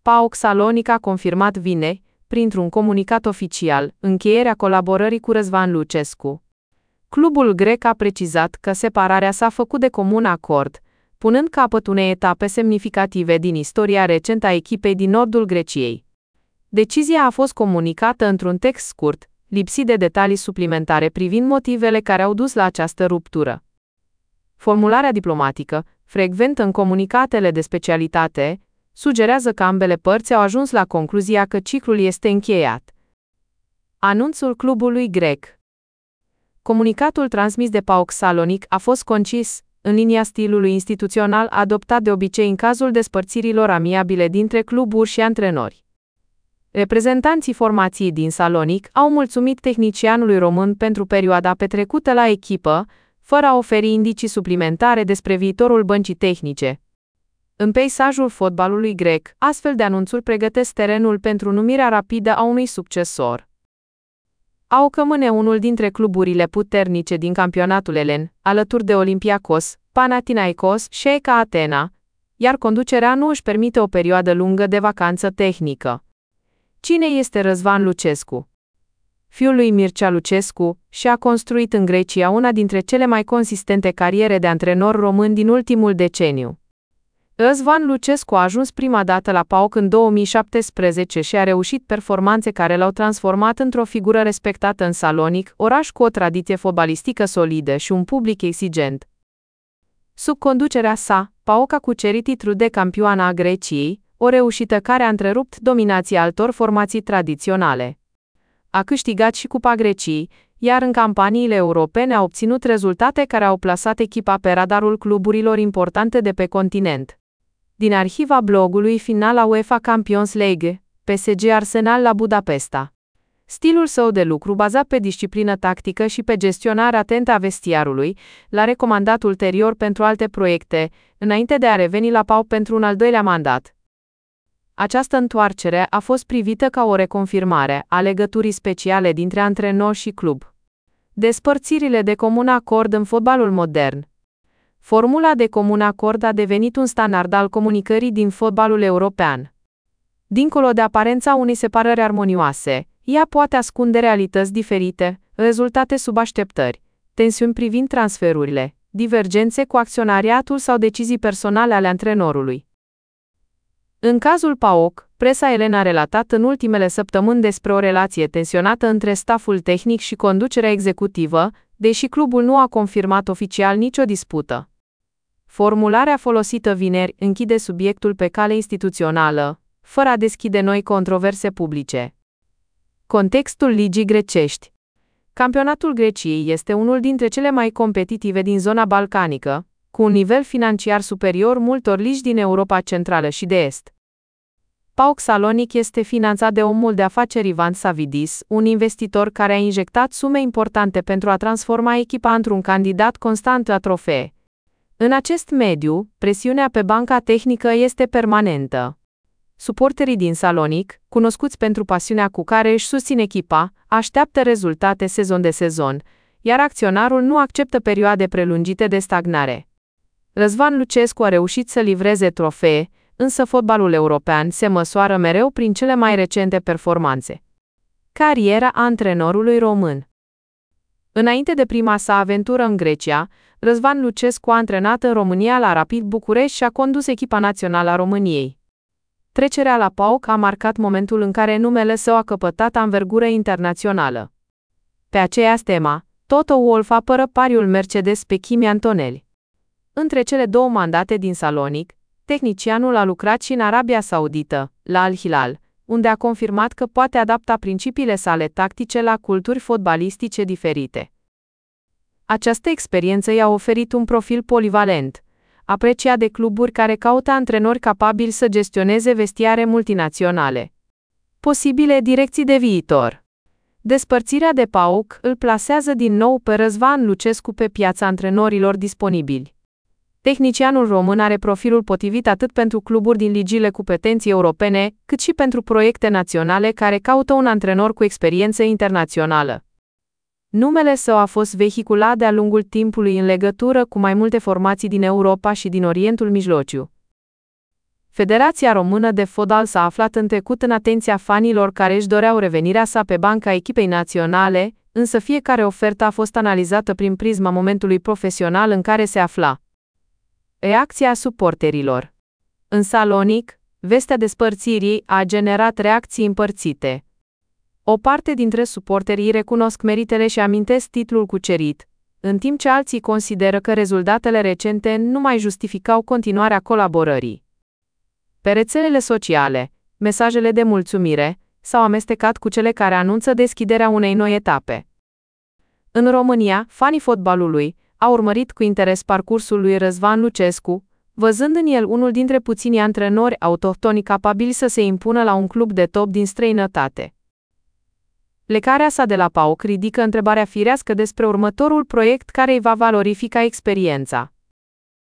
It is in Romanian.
PAOK Salonic a confirmat vineri, printr-un comunicat oficial, încheierea colaborării cu Răzvan Lucescu. Clubul grec a precizat că separarea s-a făcut de comun acord, punând capăt unei etape semnificative din istoria recentă a echipei din nordul Greciei. Decizia a fost comunicată într-un text scurt, lipsit de detalii suplimentare privind motivele care au dus la această ruptură. Formularea diplomatică, frecventă în comunicatele de specialitate, sugerează că ambele părți au ajuns la concluzia că ciclul este încheiat. Anunțul clubului grec. Comunicatul transmis de PAOK Salonic a fost concis, în linia stilului instituțional adoptat de obicei în cazul despărțirilor amiabile dintre cluburi și antrenori. Reprezentanții formației din Salonic au mulțumit tehnicianului român pentru perioada petrecută la echipă, fără a oferi indicii suplimentare despre viitorul băncii tehnice. În peisajul fotbalului grec, astfel de anunțuri pregătesc terenul pentru numirea rapidă a unui succesor. AOK rămâne unul dintre cluburile puternice din campionatul elen, alături de Olympiacos, Panathinaikos și AEK Atena, iar conducerea nu își permite o perioadă lungă de vacanță tehnică. Cine este Răzvan Lucescu? Fiul lui Mircea Lucescu și-a construit în Grecia una dintre cele mai consistente cariere de antrenor român din ultimul deceniu. Răzvan Lucescu a ajuns prima dată la PAOK în 2017 și a reușit performanțe care l-au transformat într-o figură respectată în Salonic, oraș cu o tradiție fotbalistică solidă și un public exigent. Sub conducerea sa, PAOK a cucerit titlul de campioană a Greciei, o reușită care a întrerupt dominația altor formații tradiționale. A câștigat și Cupa Greciei, iar în campaniile europene a obținut rezultate care au plasat echipa pe radarul cluburilor importante de pe continent. Din arhiva blogului Finala UEFA Champions League, PSG Arsenal la Budapesta. Stilul său de lucru bazat pe disciplină tactică și pe gestionarea atentă a vestiarului, l-a recomandat ulterior pentru alte proiecte, înainte de a reveni la PAOK pentru un al doilea mandat. Această întoarcere a fost privită ca o reconfirmare a legăturii speciale dintre antrenor și club. Despărțirile de comun acord în fotbalul modern. Formula de comun acord a devenit un standard al comunicării din fotbalul european. Dincolo de aparența unei separări armonioase, ea poate ascunde realități diferite, rezultate sub așteptări, tensiuni privind transferurile, divergențe cu acționariatul sau decizii personale ale antrenorului. În cazul PAOK, presa elenă a relatat în ultimele săptămâni despre o relație tensionată între staful tehnic și conducerea executivă, deși clubul nu a confirmat oficial nicio dispută. Formularea folosită vineri închide subiectul pe cale instituțională, fără a deschide noi controverse publice. Contextul ligii grecești. Campionatul Greciei este unul dintre cele mai competitive din zona balcanică, cu un nivel financiar superior multor ligi din Europa Centrală și de Est. PAOK Salonic este finanțat de omul de afaceri Ivan Savidis, un investitor care a injectat sume importante pentru a transforma echipa într-un candidat constant la trofee. În acest mediu, presiunea pe banca tehnică este permanentă. Suporterii din Salonic, cunoscuți pentru pasiunea cu care își susțin echipa, așteaptă rezultate sezon de sezon, iar acționarul nu acceptă perioade prelungite de stagnare. Răzvan Lucescu a reușit să livreze trofee, însă fotbalul european se măsoară mereu prin cele mai recente performanțe. Cariera antrenorului român. Înainte de prima sa aventură în Grecia, Răzvan Lucescu a antrenat în România la Rapid București și a condus echipa națională a României. Trecerea la PAOK a marcat momentul în care numele său a căpătat anvergură internațională. Pe aceeași temă, Toto Wolff apără pariul Mercedes pe Kimi Antonelli. Între cele două mandate din Salonic, tehnicianul a lucrat și în Arabia Saudită, la Al Hilal, unde a confirmat că poate adapta principiile sale tactice la culturi fotbalistice diferite. Această experiență i-a oferit un profil polivalent, apreciat de cluburi care caută antrenori capabili să gestioneze vestiare multinaționale. Posibile direcții de viitor. Despărțirea de PAOK îl plasează din nou pe Răzvan Lucescu pe piața antrenorilor disponibili. Tehnicianul român are profilul potrivit atât pentru cluburi din ligiile cu pretenții europene, cât și pentru proiecte naționale care caută un antrenor cu experiență internațională. Numele său a fost vehiculat de-a lungul timpului în legătură cu mai multe formații din Europa și din Orientul Mijlociu. Federația Română de Fotbal s-a aflat în trecut în atenția fanilor care își doreau revenirea sa pe banca echipei naționale, însă fiecare ofertă a fost analizată prin prisma momentului profesional în care se afla. Reacția suporterilor. În Salonic, vestea despărțirii a generat reacții împărțite. O parte dintre suporterii recunosc meritele și amintesc titlul cucerit, în timp ce alții consideră că rezultatele recente nu mai justificau continuarea colaborării. Pe rețelele sociale, mesajele de mulțumire s-au amestecat cu cele care anunță deschiderea unei noi etape. În România, fanii fotbalului au urmărit cu interes parcursul lui Răzvan Lucescu, văzând în el unul dintre puținii antrenori autohtoni capabili să se impună la un club de top din străinătate. Plecarea sa de la PAOK ridică întrebarea firească despre următorul proiect care îi va valorifica experiența.